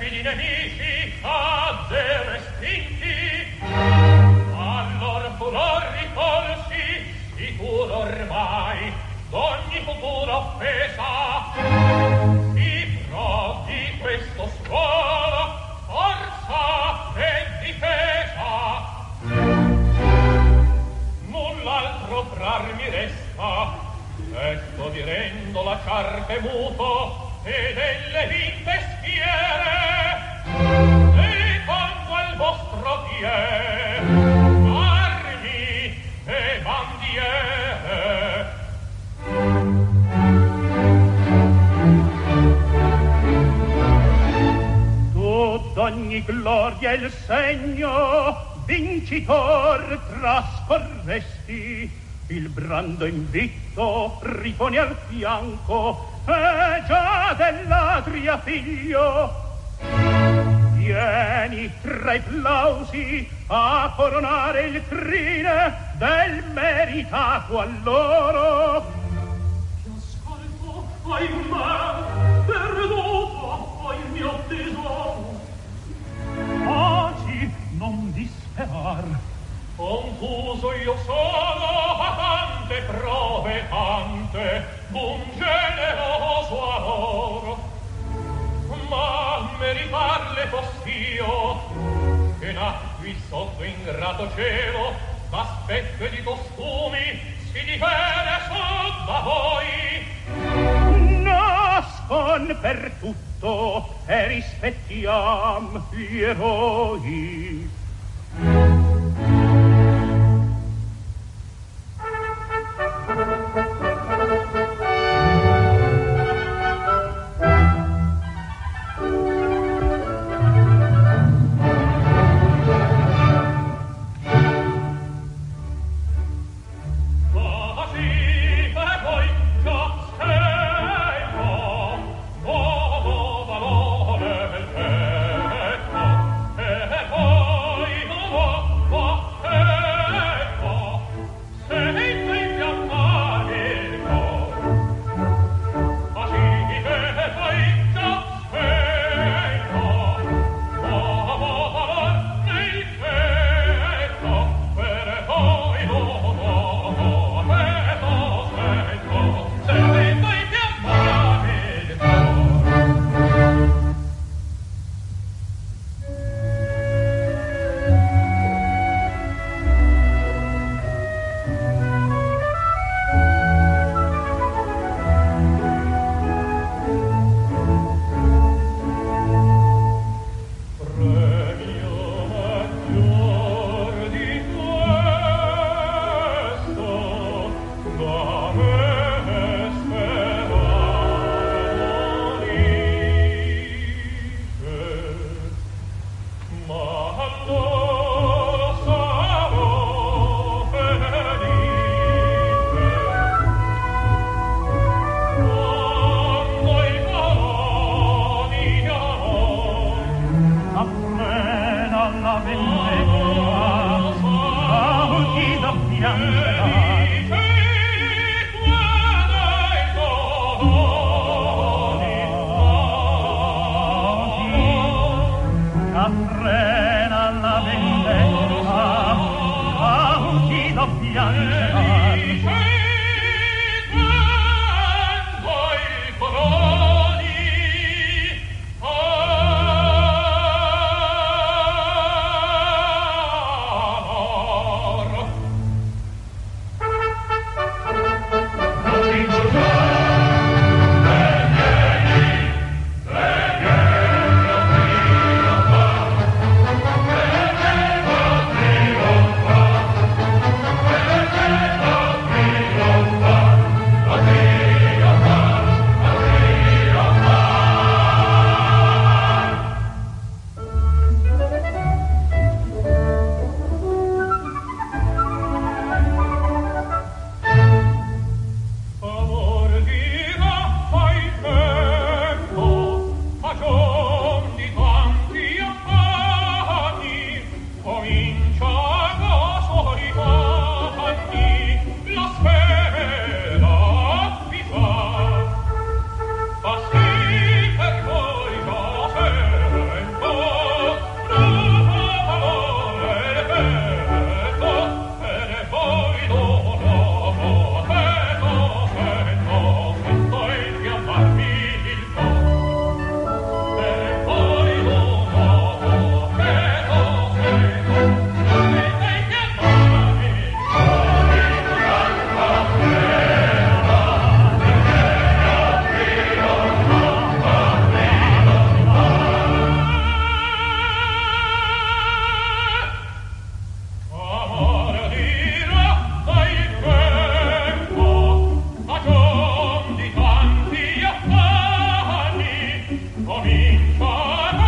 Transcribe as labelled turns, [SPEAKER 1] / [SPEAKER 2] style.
[SPEAKER 1] perfidi nemici a zero estinti, allor furor ricolsi, sicuro ormai d'ogni futura offesa, si pro di questo suolo forza e difesa. Null'altro frar mi resta, esto direndo la carte muto e delle vinte schiere, secondo al vostro piede armi e bandiere. Tu d'ogni gloria il segno vincitor trascorresti, il brando invitto riponi al fianco, e già dell'Adria figlio. Vieni tra i plausi a coronare il crine del meritato alloro. Ti ascolto, ahimè, perduto il mio tesoro. Oggi non disperar, confuso io sono a tante prove tante d'un generoso amor, ma meritarle postio che nacqui sotto ingrato cielo d'aspetto e di costumi si differe so da voi. Nascon per tutto e rispettiam gli eroi. vita